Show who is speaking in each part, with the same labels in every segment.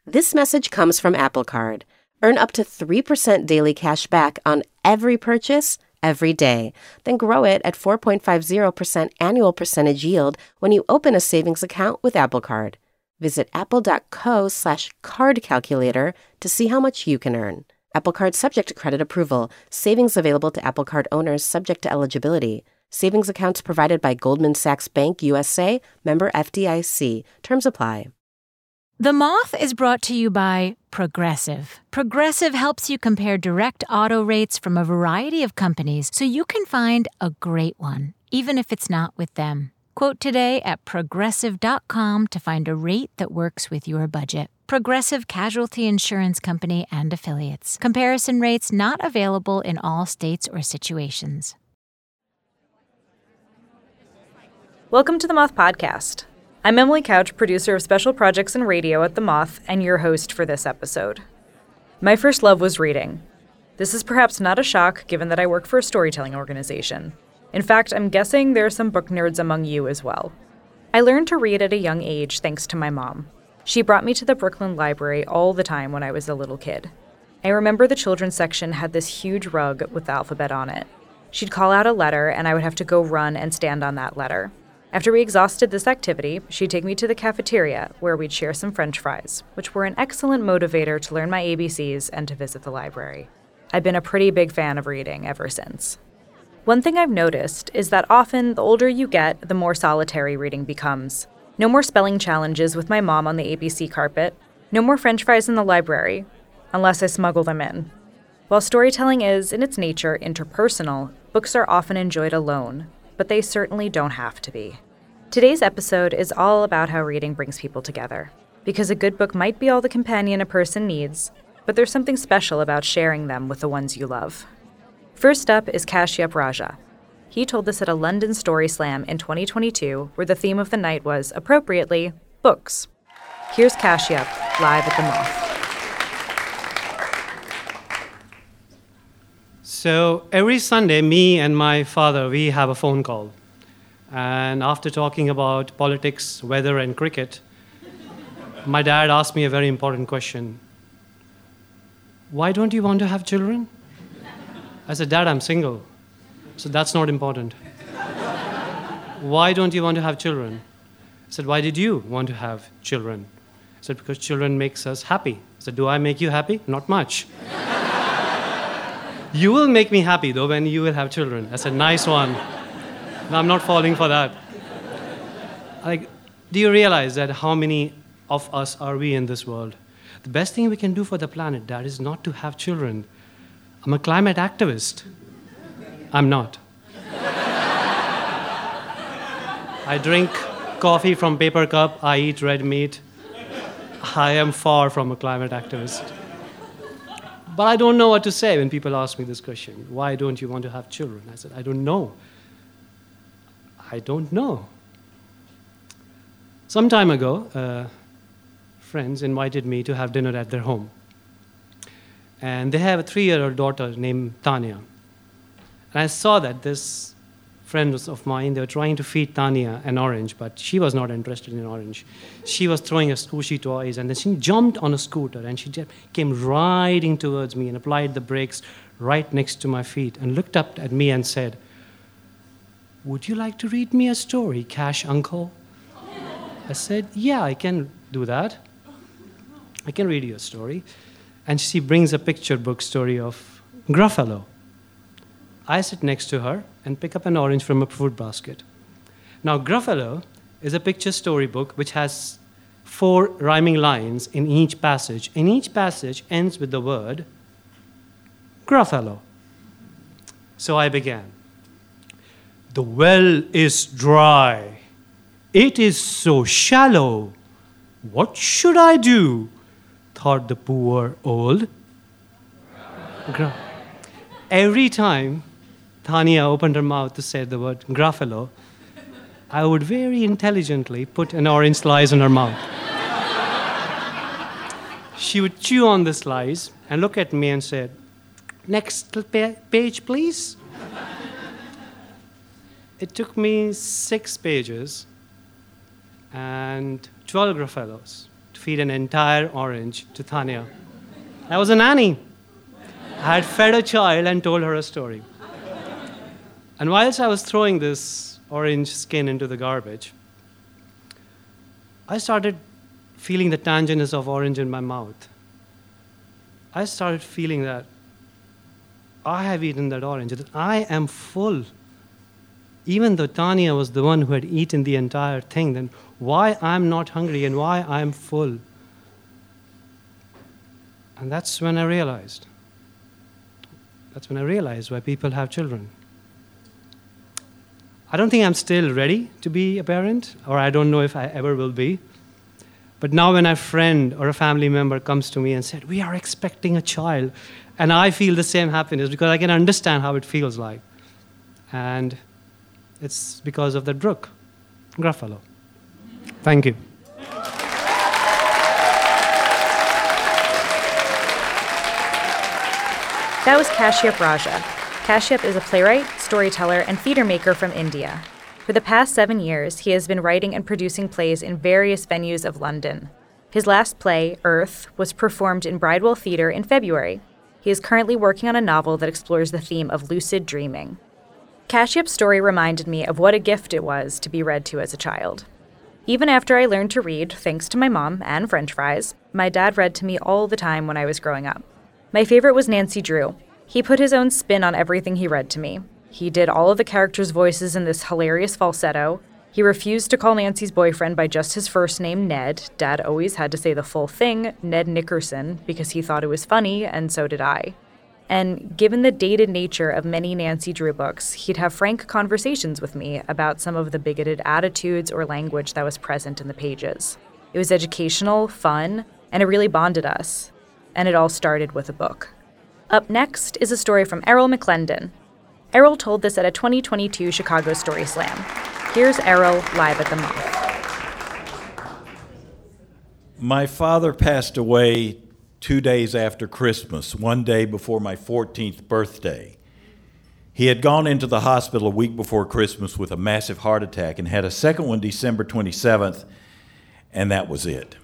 Speaker 1: This message comes from Apple Card. Earn up to 3% daily cash back on every purchase, every day. Then grow it at 4.50% annual percentage yield when you open a savings account with Apple Card. Visit apple.co/card calculator to see how much you can earn. Apple Card subject to credit approval. Savings available to Apple Card owners subject to eligibility. Savings accounts provided by Goldman Sachs Bank USA, member FDIC. Terms apply.
Speaker 2: The Moth is brought to you by Progressive. Progressive helps you compare direct auto rates from a variety of companies so you can find a great one, even if it's not with them. Quote today at Progressive.com to find a rate that works with your budget. Progressive Casualty Insurance Company and Affiliates. Comparison rates not available in all states or situations.
Speaker 3: Welcome to the Moth Podcast. I'm Emily Couch, producer of special projects and radio at The Moth, and your host for this episode. My first love was reading. This is perhaps not a shock, given that I work for a storytelling organization. In fact, I'm guessing there are some book nerds among you as well. I learned to read at a young age thanks to my mom. She brought me to the Brooklyn Library all the time when I was a little kid. I remember the children's section had this huge rug with the alphabet on it. She'd call out a letter, and I would have to go run and stand on that letter. After we exhausted this activity, she'd take me to the cafeteria, where we'd share some French fries, which were an excellent motivator to learn my ABCs and to visit the library. I've been a pretty big fan of reading ever since. One thing I've noticed is that often, the older you get, the more solitary reading becomes. No more spelling challenges with my mom on the ABC carpet. No more French fries in the library, unless I smuggle them in. While storytelling is, in its nature, interpersonal, books are often enjoyed alone, but they certainly don't have to be. Today's episode is all about how reading brings people together. Because a good book might be all the companion a person needs, but there's something special about sharing them with the ones you love. First up is Kashyap Raja. He told this at a London Story Slam in 2022, where the theme of the night was, appropriately, books. Here's Kashyap, live at The Moth.
Speaker 4: So every Sunday, me and my father, we have a phone call. And after talking about politics, weather, and cricket, my dad asked me a very important question. Why don't you want to have children? I said, Dad, I'm single. So that's not important. Why don't you want to have children? I said, why did you want to have children? I said, because children makes us happy. I said, do I make you happy? Not much. You will make me happy, though, when you will have children. I said, nice one. No, I'm not falling for that. Do you realize that how many of us are we in this world? The best thing we can do for the planet, Dad, is not to have children. I'm a climate activist. I'm not. I drink coffee from paper cup. I eat red meat. I am far from a climate activist. But I don't know what to say when people ask me this question. Why don't you want to have children? I said, I don't know. I don't know. Some time ago, friends invited me to have dinner at their home. And they have a 3-year-old daughter named Tanya. And I saw that this friends of mine, they were trying to feed Tanya an orange, but she was not interested in orange. She was throwing her squishy toys, and then she jumped on a scooter, and she just came riding towards me and applied the brakes right next to my feet and looked up at me and said, would you like to read me a story, Cash Uncle? I said, yeah, I can do that. I can read you a story. And she brings a picture book story of Gruffalo. I sit next to her and pick up an orange from a fruit basket. Now, Gruffalo is a picture story book which has 4 rhyming lines in each passage, and each passage ends with the word Gruffalo. So I began. The well is dry. It is so shallow. What should I do? Thought the poor old. Every time Tanya opened her mouth to say the word Gruffalo, I would very intelligently put an orange slice in her mouth. She would chew on the slice and look at me and said, next page, please. It took me 6 pages and 12 Gruffalos to feed an entire orange to Tanya. I was a nanny. I had fed a child and told her a story. And whilst I was throwing this orange skin into the garbage, I started feeling the tanginess of orange in my mouth. I started feeling that I have eaten that orange, that I am full. Even though Tanya was the one who had eaten the entire thing, then why I'm not hungry and why I'm full? And that's when I realized. That's when I realized why people have children. I don't think I'm still ready to be a parent, or I don't know if I ever will be. But now when a friend or a family member comes to me and said, we are expecting a child, and I feel the same happiness because I can understand how it feels like. And it's because of that brook, Gruffalo. Thank you.
Speaker 3: That was Kashyap Raja. Kashyap is a playwright, storyteller, and theater maker from India. For the past 7 years, he has been writing and producing plays in various venues of London. His last play, Earth, was performed in Bridewell Theatre in February. He is currently working on a novel that explores the theme of lucid dreaming. Kashyap's story reminded me of what a gift it was to be read to as a child. Even after I learned to read, thanks to my mom and French fries, my dad read to me all the time when I was growing up. My favorite was Nancy Drew. He put his own spin on everything he read to me. He did all of the characters' voices in this hilarious falsetto. He refused to call Nancy's boyfriend by just his first name, Ned. Dad always had to say the full thing, Ned Nickerson, because he thought it was funny, and so did I. And given the dated nature of many Nancy Drew books, he'd have frank conversations with me about some of the bigoted attitudes or language that was present in the pages. It was educational, fun, and it really bonded us. And it all started with a book. Up next is a story from Errol McClendon. Errol told this at a 2022 Chicago Story Slam. Here's Errol live at the Moth.
Speaker 5: My father passed away 2 days after Christmas, one day before my 14th birthday. He had gone into the hospital a week before Christmas with a massive heart attack and had a second one December 27th, and that was it.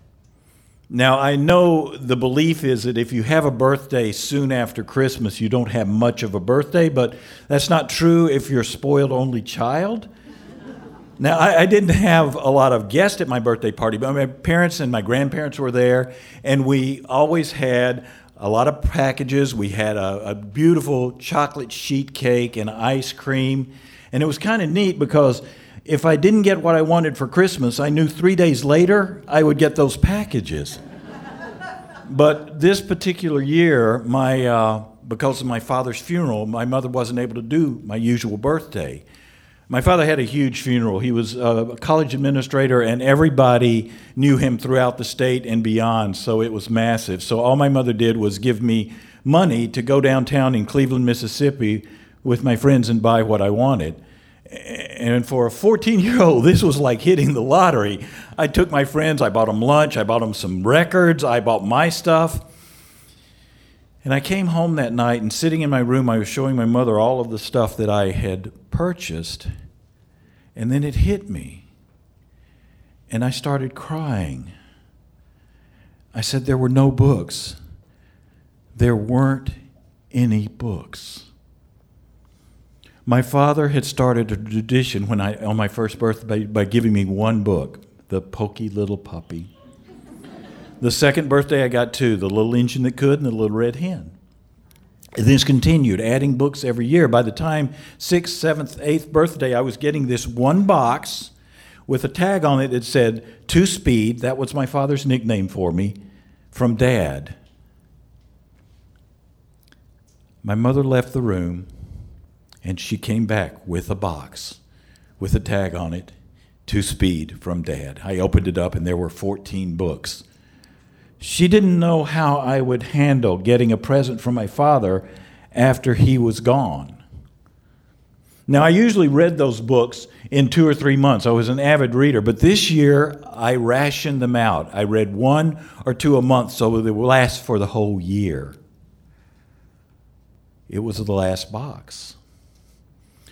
Speaker 5: Now, I know the belief is that if you have a birthday soon after Christmas, you don't have much of a birthday, but that's not true if you're a spoiled only child. Now, I didn't have a lot of guests at my birthday party, but my parents and my grandparents were there, and we always had a lot of packages. We had a beautiful chocolate sheet cake and ice cream, and it was kind of neat because if I didn't get what I wanted for Christmas, I knew 3 days later I would get those packages. But this particular year, because of my father's funeral, my mother wasn't able to do my usual birthday. My father had a huge funeral. He was a college administrator, and everybody knew him throughout the state and beyond, so it was massive. So all my mother did was give me money to go downtown in Cleveland, Mississippi with my friends and buy what I wanted. And for a 14-year-old, this was like hitting the lottery. I took my friends, I bought them lunch, I bought them some records, I bought my stuff. And I came home that night, and sitting in my room, I was showing my mother all of the stuff that I had purchased. And then it hit me. And I started crying. I said there were no books. There weren't any books. My father had started a tradition on my first birthday by giving me one book, The Pokey Little Puppy. The second birthday I got two, The Little Engine That Could and The Little Red Hen. And this continued, adding books every year. By the time 6th, 7th, 8th birthday, I was getting this one box with a tag on it that said, "To Speed," that was my father's nickname for me, from Dad. My mother left the room, and she came back with a box with a tag on it, "To Speed," from Dad. I opened it up, and there were 14 books. She didn't know how I would handle getting a present from my father after he was gone. Now, I usually read those books in 2 or 3 months. I was an avid reader, but this year I rationed them out. I read 1 or 2 a month so they would last for the whole year. It was the last box.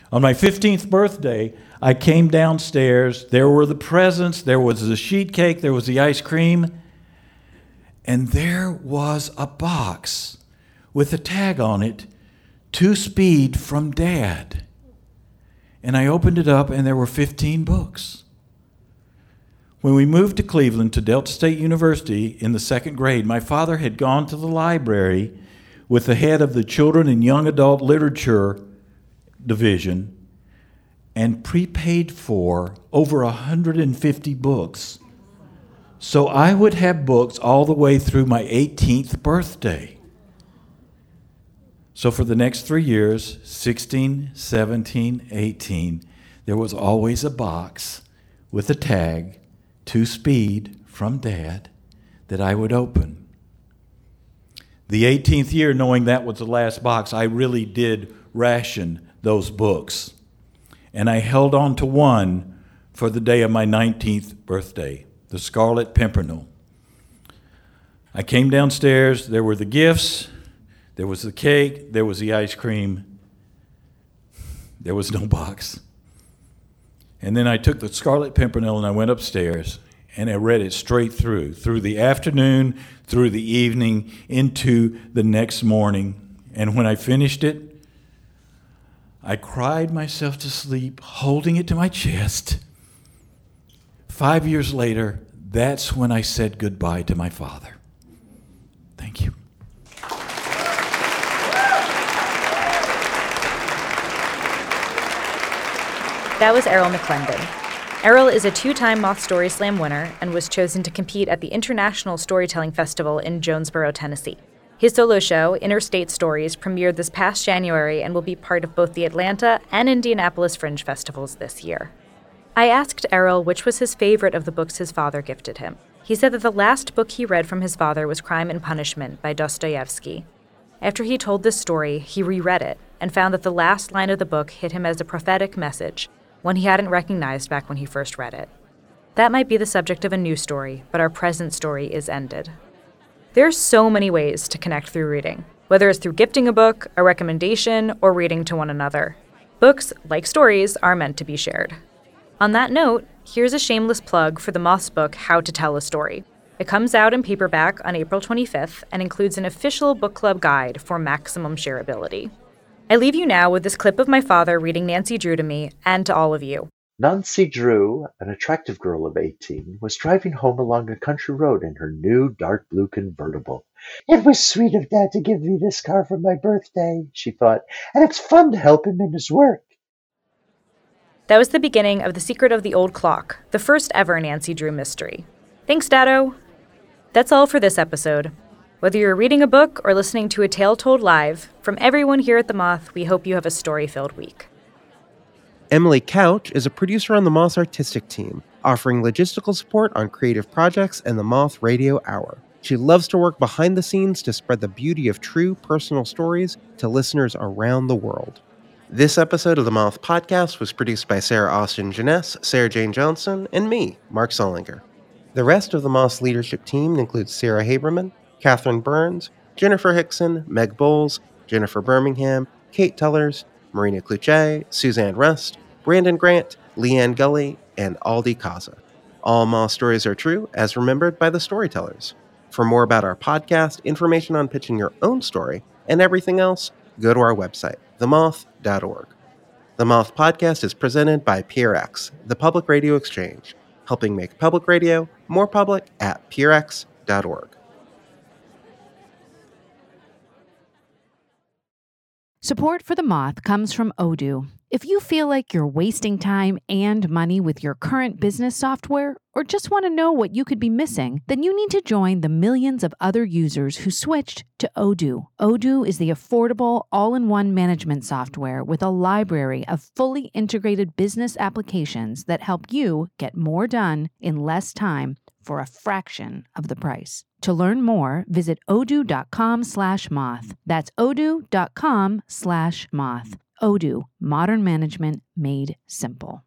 Speaker 5: On my 15th birthday, I came downstairs. There were the presents, there was the sheet cake, there was the ice cream, and there was a box with a tag on it, "To Speed from Dad." And I opened it up, and there were 15 books. When we moved to Cleveland to Delta State University in the second grade, my father had gone to the library with the head of the Children and Young Adult Literature Division and prepaid for over 150 books. So I would have books all the way through my 18th birthday. So for the next 3 years, 16, 17, 18, there was always a box with a tag, "To Speed from Dad," that I would open. The 18th year, knowing that was the last box, I really did ration those books. And I held on to one for the day of my 19th birthday, the Scarlet Pimpernel. I came downstairs, there were the gifts, there was the cake, there was the ice cream. There was no box. And then I took the Scarlet Pimpernel and I went upstairs and I read it straight through the afternoon, through the evening, into the next morning. And when I finished it, I cried myself to sleep, holding it to my chest. 5 years later, that's when I said goodbye to my father. Thank you.
Speaker 3: That was Errol McClendon. Errol is a 2-time Moth Story Slam winner and was chosen to compete at the International Storytelling Festival in Jonesboro, Tennessee. His solo show, Interstate Stories, premiered this past January and will be part of both the Atlanta and Indianapolis Fringe Festivals this year. I asked Errol which was his favorite of the books his father gifted him. He said that the last book he read from his father was Crime and Punishment by Dostoevsky. After he told this story, he reread it and found that the last line of the book hit him as a prophetic message, one he hadn't recognized back when he first read it. That might be the subject of a new story, but our present story is ended. There are so many ways to connect through reading, whether it's through gifting a book, a recommendation, or reading to one another. Books, like stories, are meant to be shared. On that note, here's a shameless plug for the Moth's book, How to Tell a Story. It comes out in paperback on April 25th and includes an official book club guide for maximum shareability. I leave you now with this clip of my father reading Nancy Drew to me and to all of you.
Speaker 6: Nancy Drew, an attractive girl of 18, was driving home along a country road in her new dark blue convertible. "It was sweet of Dad to give me this car for my birthday," she thought, "and it's fun to help him in his work."
Speaker 3: That was the beginning of The Secret of the Old Clock, the first ever Nancy Drew mystery. Thanks, Dado! That's all for this episode. Whether you're reading a book or listening to a tale told live, from everyone here at The Moth, we hope you have a story-filled week.
Speaker 7: Emily Couch is a producer on the Moth's artistic team, offering logistical support on creative projects and the Moth Radio Hour. She loves to work behind the scenes to spread the beauty of true personal stories to listeners around the world. This episode of the Moth Podcast was produced by Sarah Austin Jeunesse, Sarah Jane Johnson, and me, Mark Solinger. The rest of the Moth's leadership team includes Sarah Haberman, Catherine Burns, Jennifer Hickson, Meg Bowles, Jennifer Birmingham, Kate Tellers, Marina Cluche, Suzanne Rust, Brandon Grant, Leanne Gully, and Aldi Kaza. All Moth stories are true, as remembered by the storytellers. For more about our podcast, information on pitching your own story, and everything else, go to our website, themoth.org. The Moth Podcast is presented by PRX, the Public Radio Exchange, helping make public radio more public at prx.org.
Speaker 8: Support for The Moth comes from Odoo. If you feel like you're wasting time and money with your current business software, or just want to know what you could be missing, then you need to join the millions of other users who switched to Odoo. Odoo is the affordable, all-in-one management software with a library of fully integrated business applications that help you get more done in less time for a fraction of the price. To learn more, visit odoo.com/moth. That's odoo.com/moth. Odoo, modern management made simple.